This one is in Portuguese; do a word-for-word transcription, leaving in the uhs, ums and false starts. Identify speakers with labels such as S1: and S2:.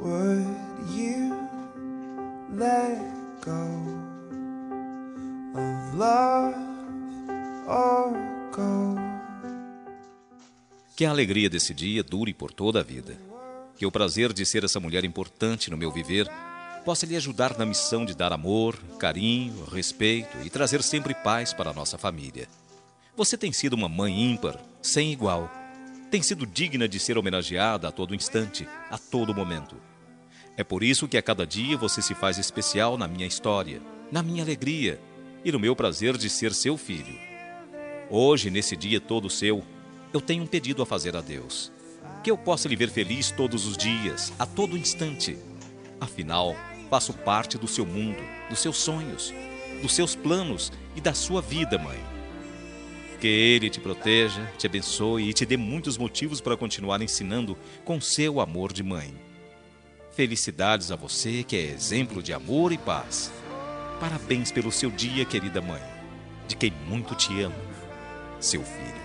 S1: Would you let go of love or go?
S2: Que a alegria desse dia dure por toda a vida. Que o prazer de ser essa mulher importante no meu viver possa lhe ajudar na missão de dar amor, carinho, respeito e trazer sempre paz para a nossa família. Você tem sido uma mãe ímpar, sem igual. Tem sido digna de ser homenageada a todo instante, a todo momento. É por isso que a cada dia você se faz especial na minha história, na minha alegria e no meu prazer de ser seu filho. Hoje, nesse dia todo seu, eu tenho um pedido a fazer a Deus. Que eu possa lhe ver feliz todos os dias, a todo instante. Afinal, faço parte do seu mundo, dos seus sonhos, dos seus planos e da sua vida, mãe. Que Ele te proteja, te abençoe e te dê muitos motivos para continuar ensinando com seu amor de mãe. Felicidades a você, que é exemplo de amor e paz. Parabéns pelo seu dia, querida mãe, de quem muito te amo, seu filho.